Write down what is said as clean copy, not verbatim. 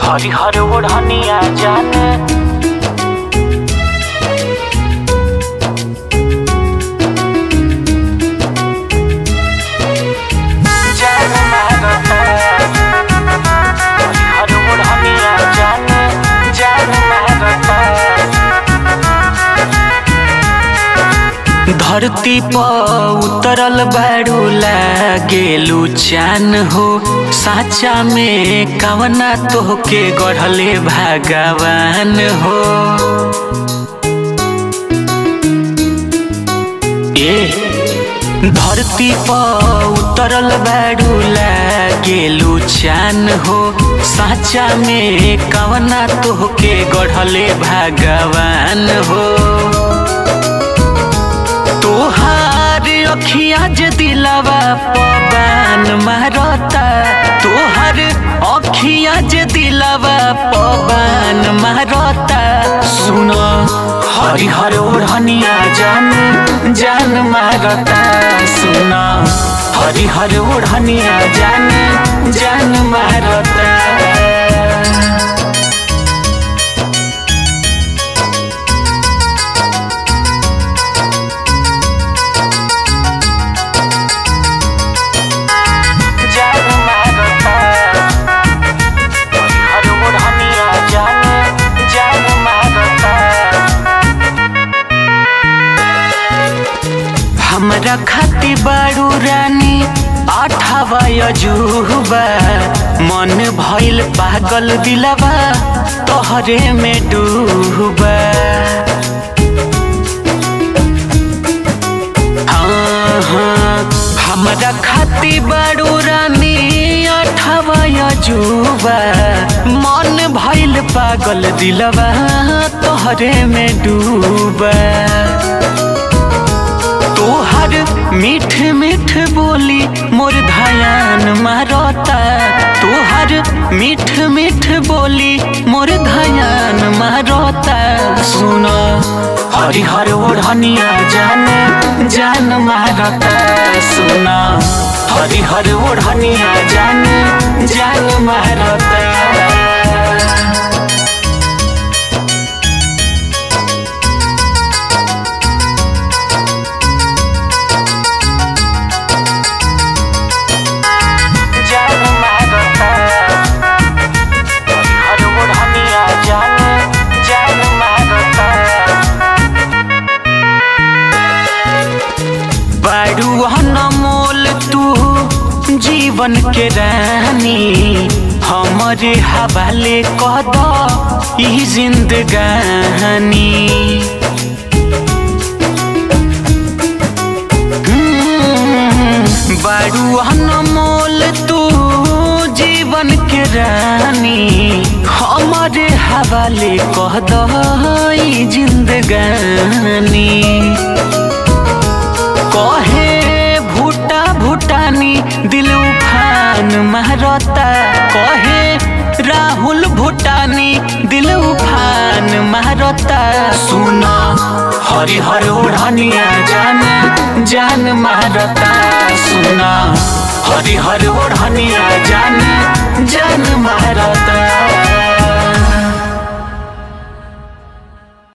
हरिहर ओढ़निया जाने जान मारता। हरिहर ओढ़निया जाने जान मारता। धरती पर उतरल बारू लागेलू चान हो, साचा में कवना तोहके गढ़ले भगवान हो। ए धरती पर उतरल बारू लागेलू चान हो, साचा में कवना तोहके गढ़ले भगवान हो। तोहार अखिया जे दिलवा पवन मारता, तोहार अखिया जे दिलवा पवन मारता। सुन हरिहर ओढ़निया जान जान मारता। सुन हरिहर ओढ़निया जान जान मारता। हमरा खाती बारू रानी आठावा अजूबा, मन भइल पागल दिलवा तोहरे में डूबा। हाँ हमरा खाती बारू रानी आठावा अजूबा, मन भइल पागल दिलवा तोहरे में डूबा। तोहर मीठ मीठ बोली मोर ध्यान मारता, तोहर मीठ मीठ बोली मोर ध्यान मारता। सुन हरिहर ओढ़निया जान जान मारता। सुन हरिहर ओढ़निया जान जान मारता। बारू अनमोल तू जीवन के रानी, हमरे हवाले कह दो ई जिंदगानी। बारू अनमोल तू जीवन के रानी, हमरे हवाले कह दो ई जिंदगानी। कहे भूटा भूटानी दिल उफान मारता, कहे राहुल भूटानी दिल उफान मारता। सुन हरिहर ओढ़निया जान जान मारता। सुन हरिहर ओढ़निया जान जान मारता।